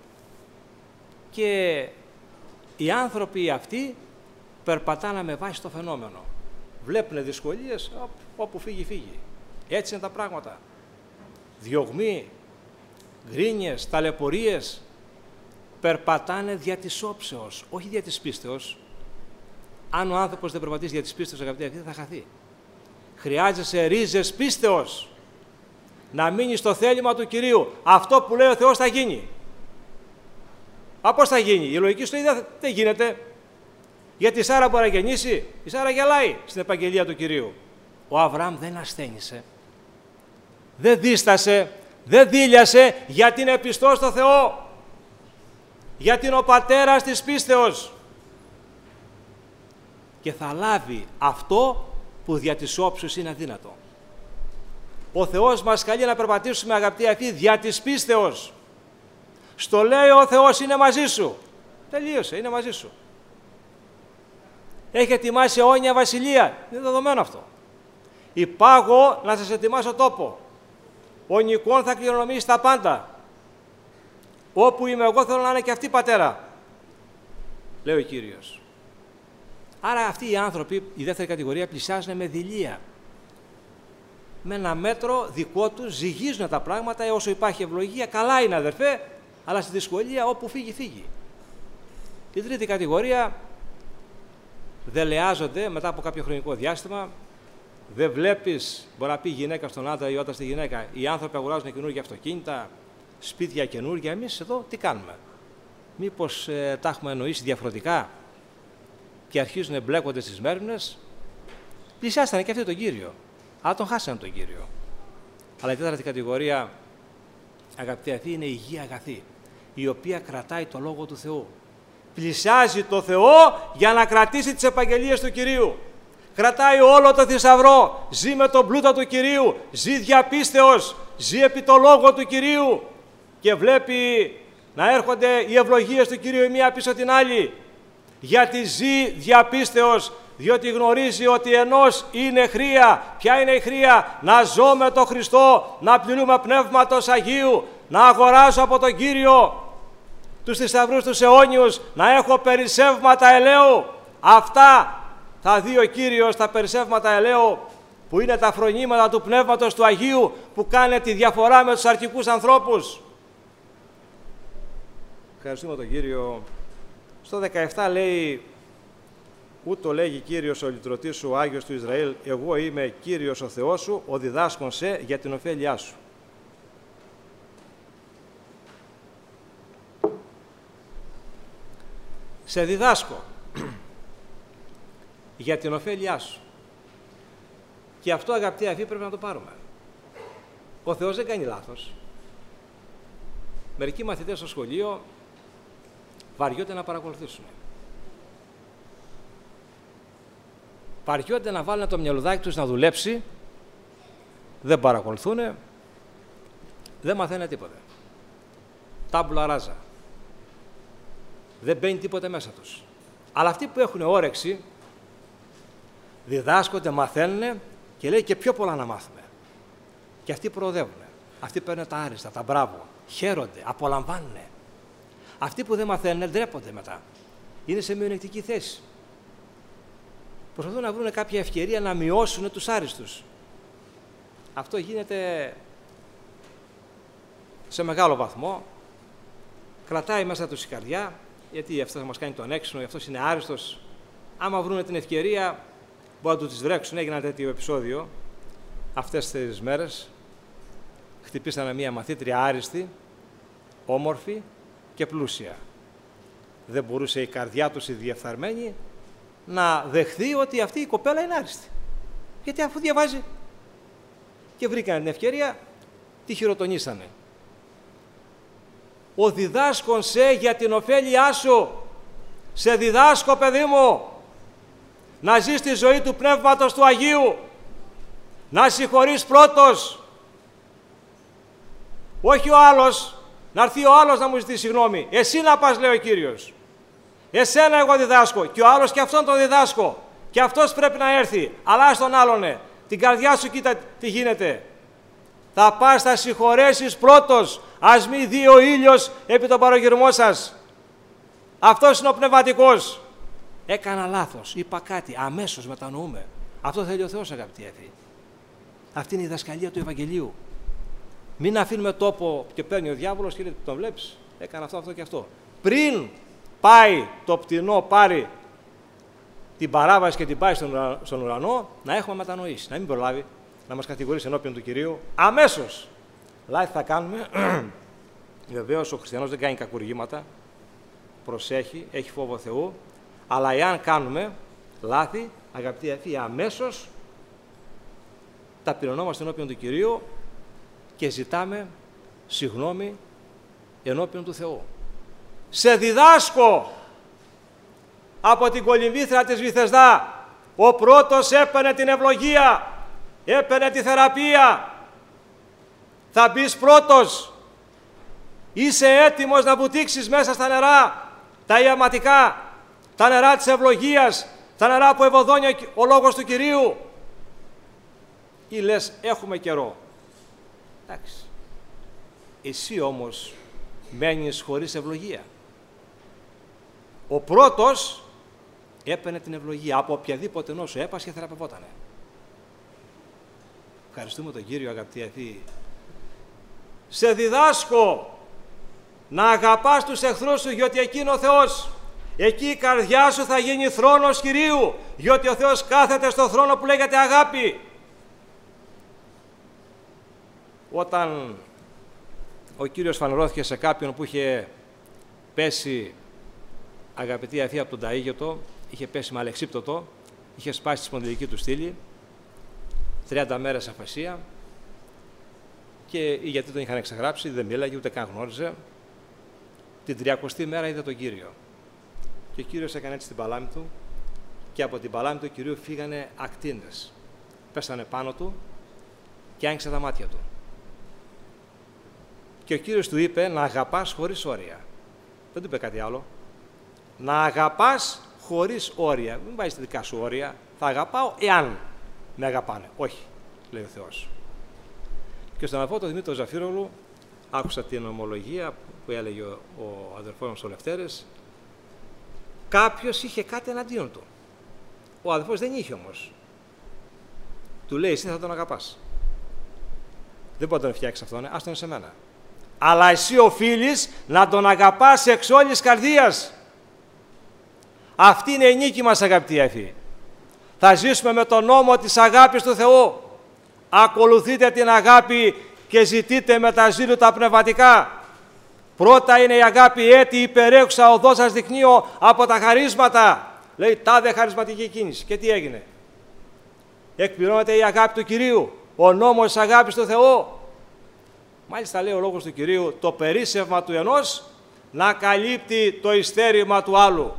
A: Και οι άνθρωποι αυτοί περπατάνε με βάση το φαινόμενο. Βλέπουν δυσκολίες, όπου φύγει, φύγει. Έτσι είναι τα πράγματα. Διωγμοί, γκρίνιες, ταλαιπωρίες, περπατάνε δια της όψεως, όχι δια της πίστεως. Αν ο άνθρωπος δεν περπατήσει δια της πίστεως, αγαπητοί αδελφοί, θα χαθεί. Χρειάζεσαι ρίζες πίστεως. Να μείνει στο θέλημα του Κυρίου. Αυτό που λέει ο Θεός θα γίνει. Α, πώς θα γίνει? Η λογική σου λέει δεν γίνεται. Γιατί η Σάρα μπορεί να γεννήσει. Η Σάρα γελάει στην επαγγελία του Κυρίου. Ο Αβραάμ δεν ασθένησε. Δεν δίστασε. Δεν δίλιασε, γιατί είναι πιστός στο Θεό. Γιατί είναι ο πατέρας της πίστεως. Και θα λάβει αυτό που δια της όψεως είναι αδύνατο. Ο Θεός μας καλεί να περπατήσουμε, αγαπητοί αδελφοί, δια της πίστεως. Στο λέει ο Θεός είναι μαζί σου. Τελείωσε, είναι μαζί σου. Έχει ετοιμάσει αιώνια βασιλεία. Είναι δεδομένο αυτό. Υπάγω να σας ετοιμάσω τόπο. Ο Νικόν θα κληρονομήσει τα πάντα. Όπου είμαι εγώ θέλω να είναι και αυτοί πατέρα. Λέει ο Κύριος. Άρα αυτοί οι άνθρωποι, η δεύτερη κατηγορία, πλησιάζουν με δειλία. Με ένα μέτρο δικό τους ζυγίζουν τα πράγματα, όσο υπάρχει ευλογία. Καλά είναι, αδερφέ, αλλά στη δυσκολία όπου φύγει, φύγει. Η τρίτη κατηγορία δελεάζονται μετά από κάποιο χρονικό διάστημα. Δεν βλέπεις, μπορεί να πει η γυναίκα στον άντρα ή όταν στη γυναίκα, οι άνθρωποι αγοράζουν καινούργια αυτοκίνητα, σπίτια καινούργια. Εμείς εδώ τι κάνουμε? Μήπως ε, τα έχουμε εννοήσει διαφορετικά? και αρχίζουν να μπλέκονται στις μέριμνες, πλησιάσανε και αυτοί τον Κύριο. Αλλά τον χάσανε τον Κύριο. Αλλά η τέταρτη κατηγορία, αγαπητοί αυτοί, είναι η Αγία Αγαθή, η οποία κρατάει το Λόγο του Θεού. Πλησιάζει το Θεό για να κρατήσει τις επαγγελίες του Κυρίου. Κρατάει όλο το θησαυρό, ζει με τον πλούτο του Κυρίου, ζει διαπίστεως, ζει επί το Λόγο του Κυρίου και βλέπει να έρχονται οι ευλογίες του Κυρίου η μία πίσω την άλλη. Γιατί ζει διαπίστεως, διότι γνωρίζει ότι ενός είναι χρία. Ποια είναι η χρία? Να ζω με τον Χριστό, να πληρούμε πνεύματος Αγίου, να αγοράσω από τον Κύριο τους θησαυρούς τους αιώνιους, να έχω περισσεύματα ελαίου. Αυτά θα δει ο Κύριος, τα περισσεύματα ελαίου, που είναι τα φρονήματα του Πνεύματος του Αγίου, που κάνει τη διαφορά με τους αρχικούς ανθρώπους. Ευχαριστούμε τον Κύριο. Στο δεκαεπτά λέει, ούτω λέγει Κύριος ο λυτρωτής σου, ο Άγιος του Ισραήλ, εγώ είμαι Κύριος ο Θεός σου, ο διδάσκων σε για την ωφέλειά σου. Σε διδάσκω για την ωφέλειά σου. Και αυτό, αγαπητοί αδελφοί, πρέπει να το πάρουμε. Ο Θεός δεν κάνει λάθος. Μερικοί μαθητές στο σχολείο βαριούνται να παρακολουθήσουν. Βαριούνται να βάλουν το μυαλουδάκι τους να δουλέψει, δεν παρακολουθούν, δεν μαθαίνουν τίποτα. Τάμπουλα ράζα. Δεν μπαίνει τίποτα μέσα τους. Αλλά αυτοί που έχουν όρεξη, διδάσκονται, μαθαίνουν και λέει και πιο πολλά να μάθουμε. Και αυτοί προοδεύουν. Αυτοί παίρνουν τα άριστα, τα μπράβο, χαίρονται, απολαμβάνουν. Αυτοί που δεν μαθαίνουν ντρέπονται μετά. Είναι σε μειονεκτική θέση. Προσπαθούν να βρουν κάποια ευκαιρία να μειώσουν τους άριστους. Αυτό γίνεται σε μεγάλο βαθμό. Κρατάει μέσα τους η καρδιά, γιατί αυτό θα μας κάνει τον έξυπνο, αυτός είναι άριστος. Άμα βρουν την ευκαιρία, μπορεί να του τις βρέξουν. Έγινε ένα τέτοιο επεισόδιο αυτές τις μέρες. Χτυπήσανε μία μαθήτρια άριστη, όμορφη και πλούσια. Δεν μπορούσε η καρδιά τους η διεφθαρμένη να δεχθεί ότι αυτή η κοπέλα είναι άριστη. Γιατί αφού διαβάζει. Και βρήκανε την ευκαιρία, τη χειροτονίσανε. Ο διδάσκων σε για την ωφέλειά σου. Σε διδάσκω, παιδί μου, να ζεις τη ζωή του Πνεύματος του Αγίου. Να συγχωρείς πρώτος. Όχι ο άλλος, να έρθει ο άλλος να μου ζητήσει συγγνώμη. Εσύ να πας, λέει ο Κύριος. Εσένα εγώ διδάσκω και ο άλλος και αυτόν τον διδάσκω. Και αυτός πρέπει να έρθει. Αλλά στον άλλον, την καρδιά σου κοίτα τι γίνεται. Θα πας, θα συγχωρέσεις πρώτος. Ας μη δει ο ήλιος επί τον παρογυρμό σας. Αυτός είναι ο πνευματικός. Έκανα λάθος, είπα κάτι, αμέσως μετανοούμε. Αυτό θέλει ο Θεός, αγαπητοί αδελφοί. Αυτή είναι η διδασκαλία του Ευαγγελίου. Μην αφήνουμε τόπο και παίρνει ο διάβολος και λέει, τον βλέπεις, έκανα αυτό, αυτό και αυτό. Πριν πάει το πτηνό, πάρει την παράβαση και την πάει στον, στον ουρανό, να έχουμε μετανοήσει, να μην προλάβει να μας κατηγορήσει ενώπιον του Κυρίου αμέσως. Λάθη θα κάνουμε. Βεβαίως ο χριστιανός δεν κάνει κακουργήματα, προσέχει, έχει φόβο Θεού, αλλά εάν κάνουμε λάθη, αγαπητοί αδελφοί, αμέσως ταπεινωνόμαστε ενώπιον του Κυρίου και ζητάμε συγγνώμη ενώπιον του Θεού. Σε διδάσκω από την κολυμβήθρα της Βηθεσδά. Ο πρώτος έπαιρνε την ευλογία, έπαιρνε τη θεραπεία. Θα μπεις πρώτος. Είσαι έτοιμος να βουτήξεις μέσα στα νερά, τα ιαματικά, τα νερά της ευλογίας, τα νερά που ευωδώνει ο λόγος του Κυρίου. Ή λες, έχουμε καιρό. Εντάξει. Εσύ όμως μένεις χωρίς ευλογία. Ο πρώτος έπαιρνε την ευλογία. Από οποιαδήποτε νόσο έπασχε θεραπευότανε. Ευχαριστούμε τον Κύριο, αγαπητοί αδελφοί. Σε διδάσκω να αγαπάς τους εχθρούς σου, γιατί εκεί είναι ο Θεός. Εκεί η καρδιά σου θα γίνει θρόνος Κυρίου, γιατί ο Θεός κάθεται στο θρόνο που λέγεται αγάπη. Όταν ο Κύριος φανερώθηκε σε κάποιον που είχε πέσει, αγαπητοί αδελφοί, από τον ταΐγετο, είχε πέσει με αλεξίπτωτο, είχε σπάσει τη σπονδυλική του στήλη, τριάντα μέρες αφασία και οι γιατροί τον είχαν εξαγράψει, δεν μίλαγε, ούτε καν γνώριζε. Την τριακοστή μέρα είδε τον Κύριο. Και ο Κύριος έκανε έτσι την παλάμη του και από την παλάμη του Κυρίου φύγανε ακτίνες. Πέσανε πάνω του και άνοιξε τα μάτια του. Και ο Κύριος του είπε να αγαπάς χωρίς όρια. Δεν του είπε κάτι άλλο. Να αγαπάς χωρίς όρια. Μην βάζεις δικά σου όρια. Θα αγαπάω εάν με αγαπάνε. Όχι, λέει ο Θεός. Και στον αδερφό τον Δημήτριο Ζαφύρογλου άκουσα την ομολογία που έλεγε ο, ο αδερφός μας ο Λευτέρης. Κάποιος είχε κάτι εναντίον του. Ο αδερφός δεν είχε όμως. Του λέει εσύ θα τον αγαπάς. Δεν μπορεί να τον φτιάξει αυτόν, ας τον σε μένα. Αλλά εσύ οφείλεις να τον αγαπάς εξ όλης καρδίας. Αυτή είναι η νίκη μας, αγαπητοί αδελφοί. Θα ζήσουμε με τον νόμο της αγάπης του Θεού. Ακολουθείτε την αγάπη και ζητείτε με τα ζήλου τα πνευματικά. Πρώτα είναι η αγάπη έτη υπερέχουσα οδό σας δεικνύω από τα χαρίσματα. Λέει τάδε χαρισματική κίνηση. Και τι έγινε? Εκπληρώνεται η αγάπη του Κυρίου, ο νόμος της αγάπης του Θεού. Μάλιστα λέει ο λόγος του Κυρίου, το περίσσευμα του ενός να καλύπτει το ειστέρημα του άλλου.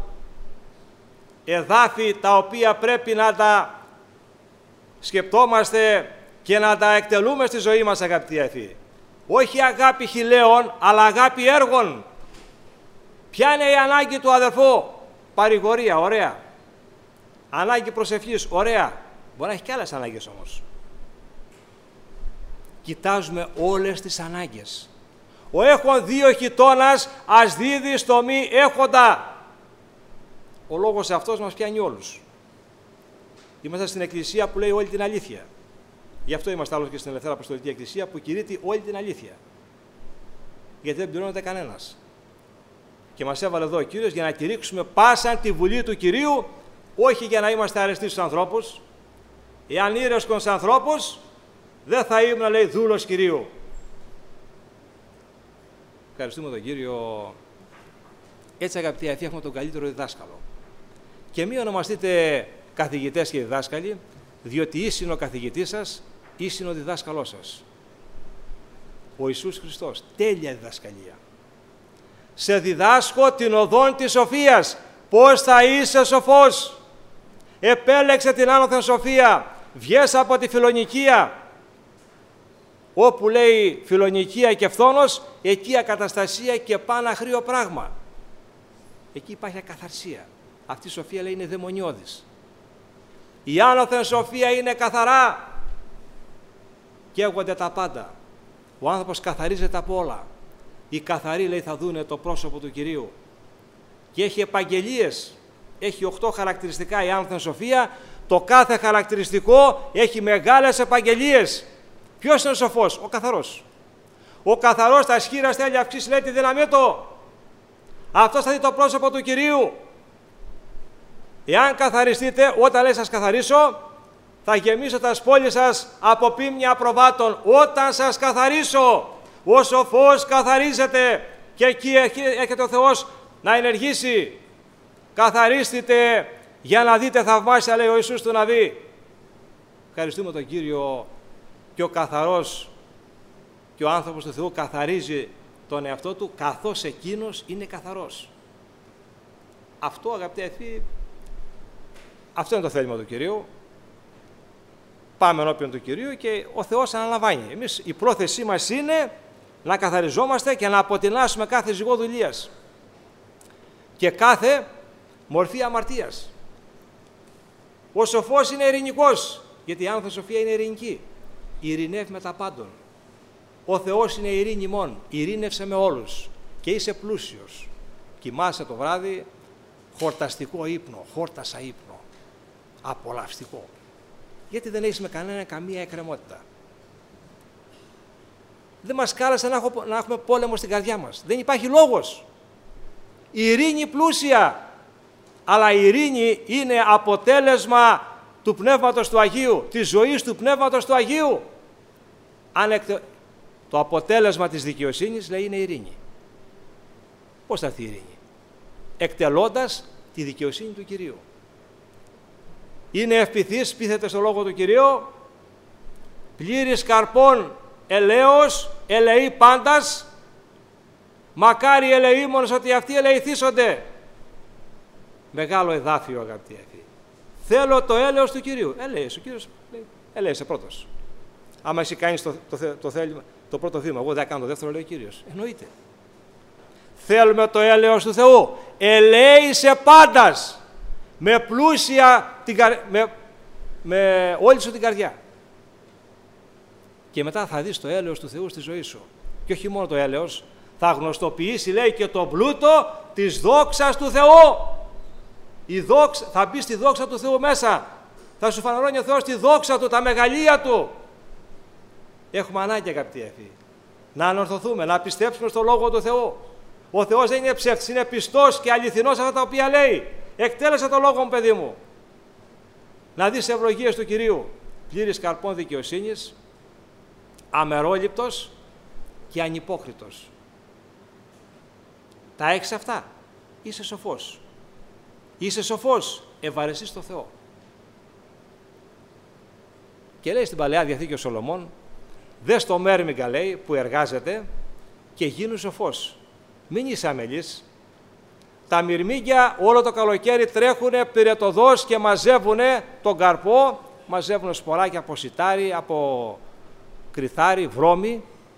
A: Εδάφη τα οποία πρέπει να τα σκεπτόμαστε και να τα εκτελούμε στη ζωή μας, αγαπητοί αδελφοί. Όχι αγάπη χιλέων, αλλά αγάπη έργων. Ποια είναι η ανάγκη του αδελφού? Παρηγορία, ωραία. Ανάγκη προσευχής, ωραία. Μπορεί να έχει και άλλες ανάγκες όμως. Κοιτάζουμε όλες τις ανάγκες. Ο έχων δύο χιτώνας ας δίδει στο μη έχοντα. Ο λόγος αυτός μας πιάνει όλους. Είμαστε στην Εκκλησία που λέει όλη την αλήθεια. Γι' αυτό είμαστε άλλωστε και στην Ελευθέρα Αποστολική Εκκλησία που κηρύττει όλη την αλήθεια. Γιατί δεν πληρώνεται κανένας. Και μας έβαλε εδώ ο Κύριος για να κηρύξουμε πάσαν τη Βουλή του Κυρίου, όχι για να είμαστε αρεστοί στους ανθρώπους. Εάν ήρεσκον στους ανθρώπους, δεν θα ήμουν, λέει, δούλος Κυρίου. Ευχαριστούμε τον Κύριο. Έτσι, αγαπητοί αδελφοί, έχουμε τον καλύτερο διδάσκαλο. Και μη ονομαστείτε καθηγητές και διδάσκαλοι, διότι εις είναι ο καθηγητής σας, εις είναι ο διδάσκαλός σας. Ο Ιησούς Χριστός. Τέλεια διδασκαλία. Σε διδάσκω την οδόν της σοφίας. Πώς θα είσαι σοφός? Επέλεξε την άνωθεν σοφία. Βγες από τη φιλονικία. Όπου λέει φιλονικία και φθόνος, εκεί ακαταστασία και παναχρίο πράγμα. Εκεί υπάρχει ακαθαρσία. Αυτή η σοφία, λέει, είναι δαιμονιώδης. Η άνωθεν σοφία είναι καθαρά. Καίγονται τα πάντα. Ο άνθρωπος καθαρίζεται από όλα. Οι καθαροί, λέει, θα δούνε το πρόσωπο του Κυρίου. Και έχει επαγγελίες. Έχει οχτώ χαρακτηριστικά η άνωθεν σοφία. Το κάθε χαρακτηριστικό έχει μεγάλες επαγγελίες. Ποιος είναι ο σοφός? Ο καθαρός. Ο καθαρός τα σχήρα θέλει αυξήσει, λέει, τη δύναμή του. Αυτός θα δει το πρόσωπο του Κυρίου. Εάν καθαριστείτε, όταν λέει σας καθαρίσω, θα γεμίσω τα σπόλια σας από πίμνια προβάτων. Όταν σας καθαρίσω, ο σοφός καθαρίζεται και εκεί έρχεται ο Θεός να ενεργήσει. Καθαρίστητε για να δείτε θαυμάσια, λέει ο Ιησούς του να δει. Ευχαριστούμε τον Κύριο. Και ο καθαρός και ο άνθρωπος του Θεού καθαρίζει τον εαυτό του καθώς εκείνος είναι καθαρός. Αυτό, αγαπητοί αδελφοί, αυτό είναι το θέλημα του Κυρίου. Πάμε ενώπιον του Κυρίου και ο Θεός αναλαμβάνει. Εμείς η πρόθεσή μας είναι να καθαριζόμαστε και να αποτινάσουμε κάθε ζυγό δουλείας και κάθε μορφή αμαρτίας. Ο σοφός είναι ειρηνικός, γιατί η άνωθεν σοφία είναι ειρηνική. Ειρηνεύει με τα πάντων. Ο Θεός είναι ειρήνη ημών. Ειρήνευσε με όλους και είσαι πλούσιος. Κοιμάσαι το βράδυ, χορταστικό ύπνο, χόρτασα ύπνο, απολαυστικό. Γιατί δεν έχεις με κανένα καμία εκκρεμότητα. Δεν μας κάλεσε να, έχω, να έχουμε πόλεμο στην καρδιά μας. Δεν υπάρχει λόγος. Η ειρήνη πλούσια, αλλά η ειρήνη είναι αποτέλεσμα του Πνεύματος του Αγίου, της ζωής του Πνεύματος του Αγίου. Αν εκτε... Το αποτέλεσμα της δικαιοσύνης, λέει, είναι η ειρήνη. Πώς θα έρθει η ειρήνη? Εκτελώντας τη δικαιοσύνη του Κυρίου. είναι ευπηθής, πείθεται στο λόγο του Κυρίου, πλήρης καρπών ελαίος, ελεεί πάντας, μακάρι ελεήμονες ότι αυτοί ελεηθήσονται. Μεγάλο εδάφιο, αγαπητοί έφη. Θέλω το έλεος του Κυρίου. Έλεος, ο Κύριος έλεησε πρώτος. Άμα εσύ κάνεις το, το, το, το, θέλημα, το πρώτο βήμα, εγώ δεν κάνω το δεύτερο, λέει ο Κύριος. Εννοείται. Θέλουμε το έλεος του Θεού. Ελέησε πάντας, με πλούσια, την, με, με όλη σου την καρδιά. Και μετά θα δεις το έλεος του Θεού στη ζωή σου. Και όχι μόνο το έλεος, θα γνωστοποιήσει, λέει, και το πλούτο της δόξας του Θεού. Η δόξα, θα μπει στη δόξα του Θεού μέσα. Θα σου φανερώνει ο Θεός τη δόξα του, τα μεγαλεία του. Έχουμε ανάγκη, αγαπητοί έφοι, να ανορθωθούμε, να πιστέψουμε στο Λόγο του Θεού. Ο Θεός δεν είναι ψεύτης, είναι πιστός και αληθινός αυτά τα οποία λέει. Εκτέλεσε το Λόγο μου, παιδί μου. Να δεις ευλογίες του Κυρίου. Πλήρης καρπών δικαιοσύνης, αμερόληπτος και ανυπόκριτος. Τα έχεις αυτά. Είσαι σοφός. Είσαι σοφός. Ευαρεστείς στο Θεό. Και λέει στην Παλαιά Διαθήκη ο Σολομών, δες το μέρμιγκα, λέει, που εργάζεται και γίνου σοφός. Μην είσαι αμελής. Τα μυρμήγκια όλο το καλοκαίρι τρέχουνε πυρετοδός και μαζεύουνε τον καρπό, μαζεύουνε σποράκια από σιτάρι, από κρυθάρι, βρώμη.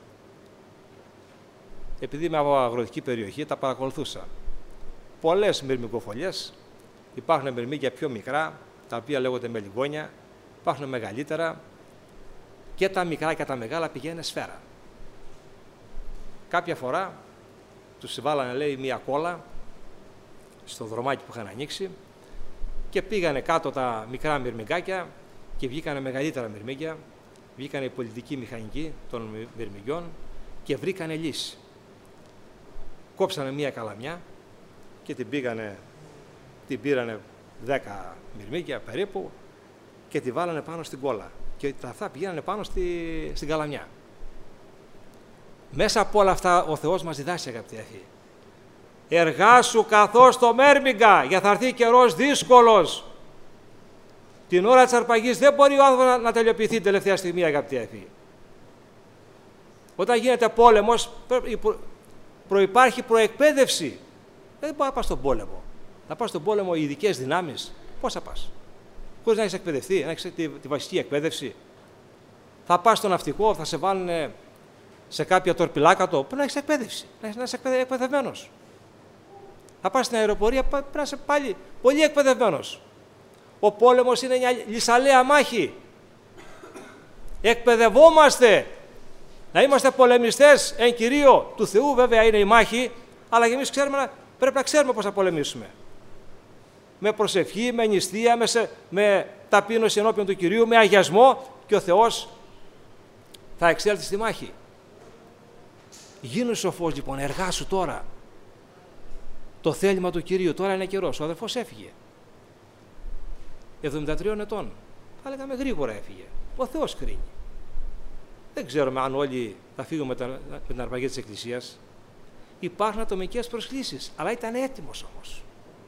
A: Επειδή είμαι από αγροτική περιοχή, τα παρακολουθούσα. Πολλές μυρμικοφολιές, υπάρχουν μυρμήγκια πιο μικρά, τα οποία λέγονται μελιγόνια, υπάρχουν μεγαλύτερα και τα μικρά και τα μεγάλα πηγαίνουν σφαίρα. Κάποια φορά τους βάλανε, λέει, μία κόλλα στο δρομάκι που είχαν ανοίξει και πήγανε κάτω τα μικρά μυρμηγκάκια και βγήκανε μεγαλύτερα μυρμήγκια, βγήκανε οι πολιτικοί μηχανικοί των μυρμηγκιών και βρήκανε λύση. Κόψανε μία καλαμιά και την πήγανε, την πήρανε δέκα μυρμήγκια περίπου και τη βάλανε πάνω στην κόλλα και αυτά πηγαίνανε πάνω στη, στην καλαμιά. Μέσα από όλα αυτά ο Θεός μας διδάσκει, αγαπητοί έφοι. Εργάσου καθώς το μέρμιγκα, για θα έρθει καιρός δύσκολος. Την ώρα της αρπαγής δεν μπορεί ο άνθρωπος να, να τελειοποιηθεί την τελευταία στιγμή, αγαπητοί έφοι. Όταν γίνεται πόλεμος, προ, προϋπάρχει προεκπαίδευση. Δεν μπορεί να πας στον πόλεμο. Να πας στον πόλεμο οι ειδικές δυνάμεις. Πώς θα πας? Χωρίς να έχεις εκπαιδευτεί, να έχεις τη, τη βασική εκπαίδευση. Θα πας στο ναυτικό, θα σε βάλουν σε κάποια τορπιλάκατο, πρέπει να έχεις εκπαίδευση, να είσαι εκπαιδευμένος. Θα πας στην αεροπορία, πρέπει να είσαι πάλι πολύ εκπαιδευμένος. Ο πόλεμος είναι μια λυσαλέα μάχη. Εκπαιδευόμαστε να είμαστε πολεμιστές εν κυρίω του Θεού, βέβαια είναι η μάχη, αλλά και εμείς ξέρουμε, πρέπει να ξέρουμε πώς θα πολεμήσουμε. Με προσευχή, με νηστεία, με, σε, με ταπείνωση ενώπιον του Κυρίου, με αγιασμό και ο Θεός θα εξέλθει στη μάχη. Γίνου σοφός λοιπόν, εργάσου τώρα. Το θέλημα του Κυρίου, τώρα είναι καιρός. Ο αδερφός έφυγε. εβδομήντα τριών ετών. Θα λέγαμε γρήγορα έφυγε. Ο Θεός κρίνει. Δεν ξέρουμε αν όλοι θα φύγουμε με την αρπαγή της Εκκλησίας. Υπάρχουν ατομικές προσκλήσεις, αλλά ήταν έτοιμος όμως.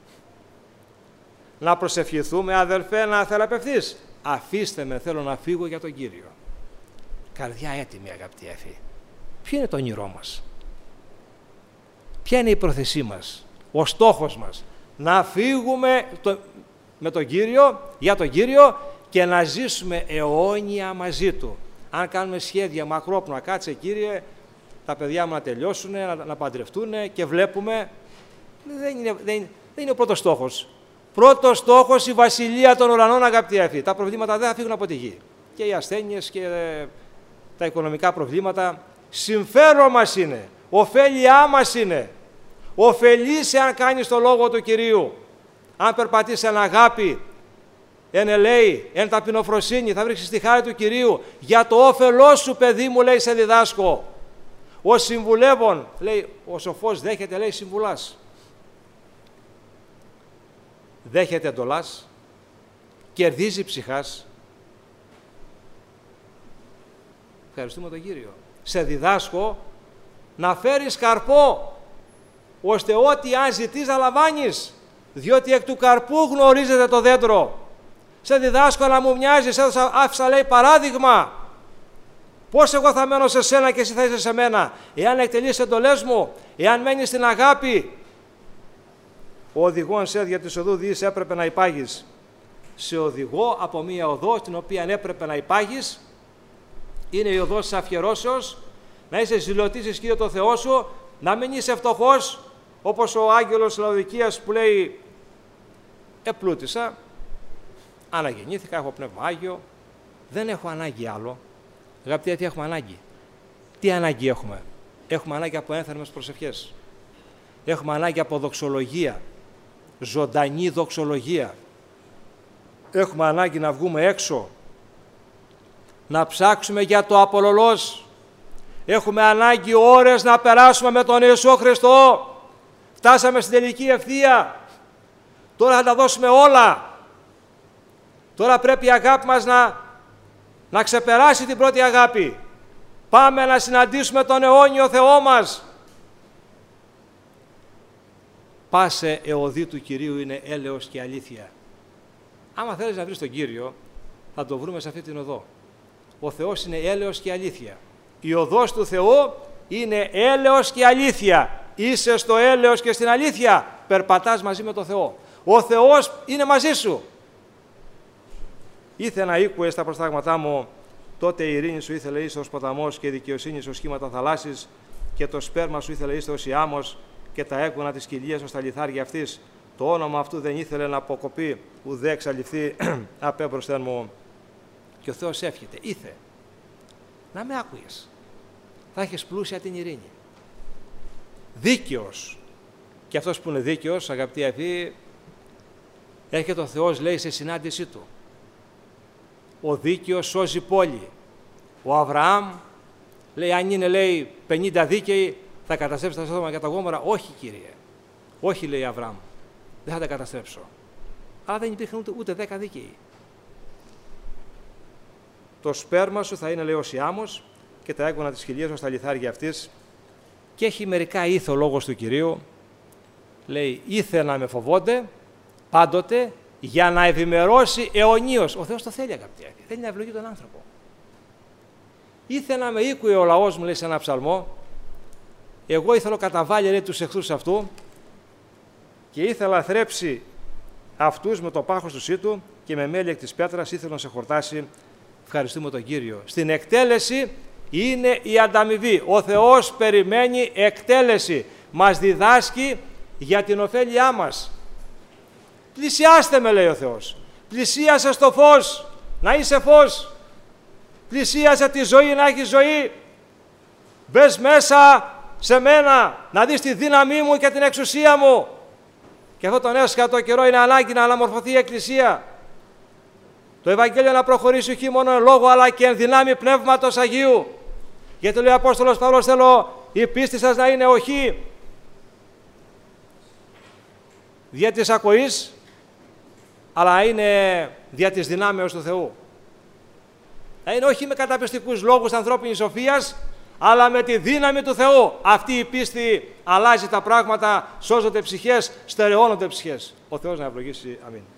A: Να προσευχηθούμε, αδερφέ, να θεραπευθείς. Αφήστε με, θέλω να φύγω για τον Κύριο. Καρδιά έτοιμη, αγαπητοί έφη. Ποιο είναι το όνειρό μας? Ποια είναι η πρόθεσή μας? Ο στόχος μας? Να φύγουμε το, με τον Κύριο, για τον Κύριο και να ζήσουμε αιώνια μαζί Του. Αν κάνουμε σχέδια μακρόπνοα, κάτσε Κύριε, τα παιδιά μου να τελειώσουν, να, να παντρευτούν και βλέπουμε, δεν είναι, δεν, είναι, δεν είναι ο πρώτος στόχος. Πρώτος στόχος η βασιλεία των ουρανών, αγαπητοί έφη. Τα προβλήματα δεν θα φύγουν από τη γη. Και οι ασθένειες και ε, τα οικονομικά προβλήματα. Συμφέρον μας είναι, ωφέλειά μας είναι. Ωφελείσαι αν κάνεις το λόγο του Κυρίου. Αν περπατείς εν αγάπη, εν ελέη, εν ταπεινοφροσύνη, θα βρίσκεις τη χάρη του Κυρίου. Για το όφελός σου, παιδί μου, λέει, σε διδάσκω. Ο συμβουλεύων, λέει, ο σοφός δέχεται, λέει, συμβουλάς. Δέχεται εντολάς, κερδίζει ψυχάς. Ευχαριστούμε τον Κύριο. Σε διδάσκω να φέρεις καρπό, ώστε ό,τι αν ζητείς να λαμβάνεις, διότι εκ του καρπού γνωρίζετε το δέντρο. Σε διδάσκαλα μου μοιάζεις, έδωσα, άφησα λέει παράδειγμα. Πώς εγώ θα μένω σε σένα και εσύ θα είσαι σε μένα? Εάν εκτελείς εντολές μου, εάν μένεις στην αγάπη. Ο οδηγόν σε δια της οδού διείς έπρεπε να υπάγεις. Σε οδηγώ από μία οδό την οποία έπρεπε να υπάγεις. Είναι η οδός της αφιερώσεως, να είσαι ζηλωτής εις Κύριο το Θεό σου, να μην είσαι φτωχός, όπως ο άγγελος της Λαοδικίας που λέει επλούτησα, αναγεννήθηκα, έχω πνεύμα Άγιο, δεν έχω ανάγκη άλλο. Αγαπητοί, τι έχουμε ανάγκη? Τι ανάγκη έχουμε? Έχουμε ανάγκη από ένθερμες προσευχές. Έχουμε ανάγκη από δοξολογία, ζωντανή δοξολογία. Έχουμε ανάγκη να βγούμε έξω, να ψάξουμε για το απολωλός. Έχουμε ανάγκη ώρες να περάσουμε με τον Ιησού Χριστό. Φτάσαμε στην τελική ευθεία. Τώρα θα τα δώσουμε όλα. Τώρα πρέπει η αγάπη μας να, να ξεπεράσει την πρώτη αγάπη. Πάμε να συναντήσουμε τον αιώνιο Θεό μας. Πάσε εωδή του Κυρίου είναι έλεος και αλήθεια. Άμα θέλεις να βρεις τον Κύριο, θα το βρούμε σε αυτή την οδό. Ο Θεός είναι έλεος και αλήθεια. Η οδός του Θεού είναι έλεος και αλήθεια. Είσαι στο έλεος και στην αλήθεια. Περπατάς μαζί με τον Θεό. Ο Θεός είναι μαζί σου. Ήθε να ήκουες τα προστάγματά μου, τότε η ειρήνη σου ήθελε είσαι ως ποταμός και η δικαιοσύνη σου σχήματα θαλάσσης και το σπέρμα σου ήθελε είσαι ως η άμμος και τα έγκουνα της κοιλίας ως τα λιθάρια αυτής. Το όνομα αυτού δεν ήθελε να αποκοπεί ουδέ εξαλειφθεί απέμπροσθεν μου. Και ο Θεός εύχεται, ήθε να με άκουγες. Θα έχεις πλούσια την ειρήνη. Δίκαιος. Και αυτός που είναι δίκαιος, αγαπητοί αδελφοί, έρχεται ο Θεός, λέει, σε συνάντησή του. Ο δίκαιος σώζει πόλη. Ο Αβραάμ λέει, αν είναι, λέει, πενήντα δίκαιοι, θα καταστρέψει τα Σόδομα και τα Γόμορα. Όχι, Κύριε. Όχι, λέει Αβραάμ. Δεν θα τα καταστρέψω. Αλλά δεν υπήρχαν ούτε, ούτε δέκα δίκαιοι. Το σπέρμα σου θα είναι, λέει, ως η άμμος και τα έγκωνα της χιλίας ως τα λιθάρια αυτής. Και έχει μερικά ήθο λόγος του Κυρίου. Λέει, ήθε να με φοβόνται πάντοτε για να ευημερώσει αιωνίως. Ο Θεός το θέλει, αγαπητοί. Θέλει να ευλογεί τον άνθρωπο. Ήθε να με ήκουε ο λαός μου, λέει σε ένα ψαλμό. Εγώ ήθελα καταβάλει, λέει, τους εχθρούς αυτού και ήθελα θρέψει αυτούς με το πάχος του σύτου και με μέλι εκ της πέτρας ήθελα να σε χορτάσει. Ευχαριστούμε τον Κύριο. Στην εκτέλεση είναι η ανταμοιβή. Ο Θεός περιμένει εκτέλεση. Μας διδάσκει για την ωφέλειά μας. Πλησιάστε με, λέει ο Θεός. Πλησίασε στο φως, να είσαι φως. Πλησίασε τη ζωή, να έχει ζωή. Μπες μέσα σε μένα, να δεις τη δύναμή μου και την εξουσία μου. Και αυτό τον έσχατο καιρό είναι ανάγκη να αναμορφωθεί η Εκκλησία. Το Ευαγγέλιο να προχωρήσει όχι μόνο εν λόγω, αλλά και εν δυνάμει Πνεύματος Αγίου. Γιατί λέει ο Απόστολος Παύλος, θέλω η πίστη σας να είναι όχι δια της ακοής, αλλά είναι δια της δυνάμεως του Θεού. Να είναι όχι με καταπιστικούς λόγους ανθρώπινης σοφίας, αλλά με τη δύναμη του Θεού. Αυτή η πίστη αλλάζει τα πράγματα, σώζονται ψυχές, στερεώνονται ψυχές. Ο Θεός να ευλογήσει. Αμήν.